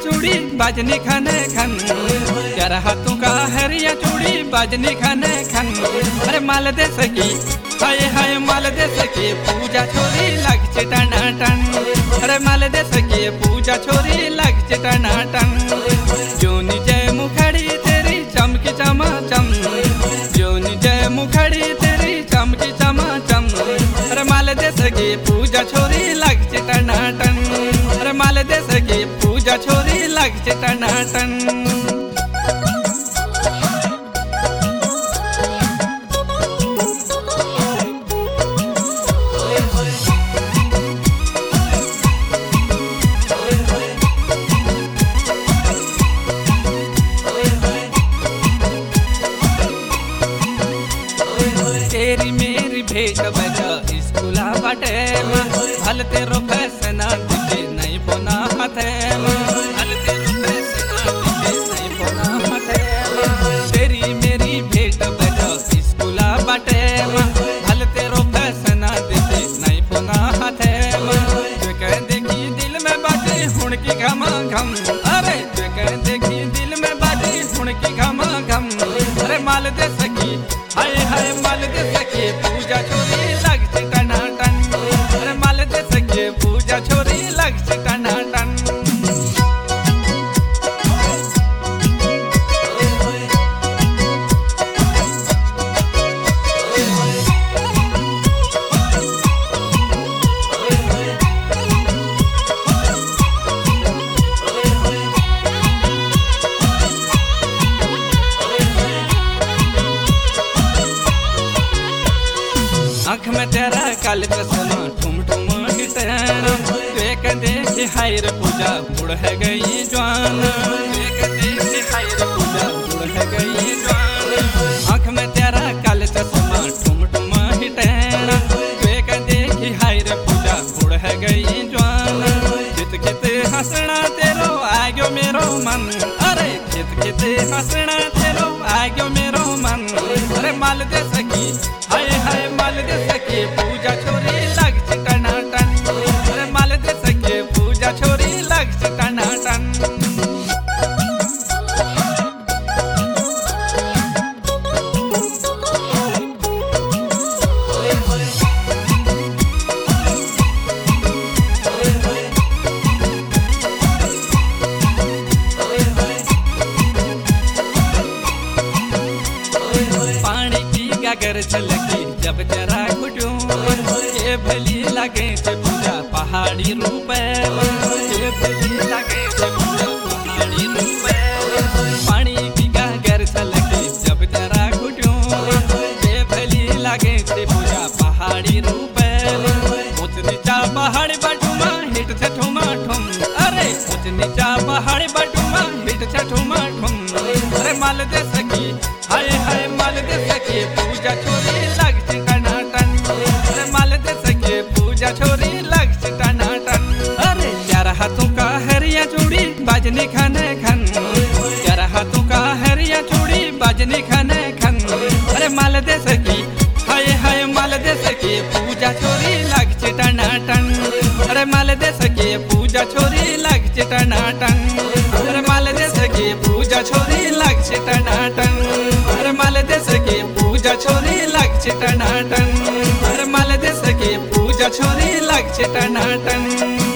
चूड़ी बाजनी खाने खन, तेरा हाथों का हरिया चूड़ी बाजनी खाने खन। अरे माल दे सकी हाय हाय माल दे सके पूजा छोरी लग टना टन। अरे माल दे सके पूजा छोरी लग टना टन। जोनी जय मुखड़ी तेरी चमकी चमा चम, जोनी जय मुखड़ी तेरी चमकी चमा चम। अरे माल दे सके पूजा छोरी लग टना टन। अरे माल दे सके पूजा छोरी लग टना टन। तेरी मेरी भेट बजा स्कूला बाटे भल तेरो फैसना दिखे नहीं बोना हाथे, भल तेरो फैसना दिखे नहीं बोना हाथे। तेरी मेरी भेट बजा स्कूला बाटे भल तेरो फैसना दिखे नहीं बोना हाथे। जो कह देखी दिल में बाजे हुण की घमा घम, अरे जो कह देखी दिल में बाजे हुण की घमा घम। अरे माल दे सकी हाय हाय माल दे सके पूजा छोरी लग टना टन। अरे माल दे सके पूजा छोरी लग टना टन। आँख में तेरा काल चश्मा ठुम ठुम हिटना, देख देख हाय रे पूजा बुढ़ है गई जवान। देख देख हाय रे पूजा बुढ़ है गई जवान। आँख में तेरा काल चश्मा ठुम ठुम हिटना, देख देख हाय रे पूजा बुढ़ है गई जवान। कित कित हंसना तेरो आग्यो मेरो मन, अरे कित कित हंसना तेरो आग्यो मेरो मन। अरे माल दे सकी हाय हाय माल दे सके पूजा छोरी लग टना टन। अरे माल दे सके पूजा छोरी लग टना टन। पानी की गागर छलकी जब जरा घुटूं, ये भली लगे थे पूजा पहाड़ी रूप। ये भली लगे थे पूजा पहाड़ी रूप। पानी की गागर छलकी जब जरा घुटूं, ये भली लगे थे पूजा पहाड़ी रूप। ऊंच नीचा पहाड़ बटुमा हिट से ठुमा ठुम, अरे ऊंच नीचा पहाड़ बटुमा हिट से ठुमा ठुम। अरे माल दे सकी हाय हाय माल दे सके पूजा छोरी लग टना टन। अरे माल दे सके पूजा छोरी लग टना टन। अरे चार हाथों का हरिया चूड़ी बाजनी खाने खन, चार हाथों का हरिया चूड़ी बाजनी खाने खन। अरे माल दे सकी हाय हाय माल दे सके पूजा छोरी लग टना टन। अरे माल दे सके पूजा छोरी लग टना टन। अरे माल दे सके पूजा छोरी लग टना टन। अरे माल दे सके पूजा छोरी लग टना टन। अरे माल दे सके पूजा छोरी लग टना टन।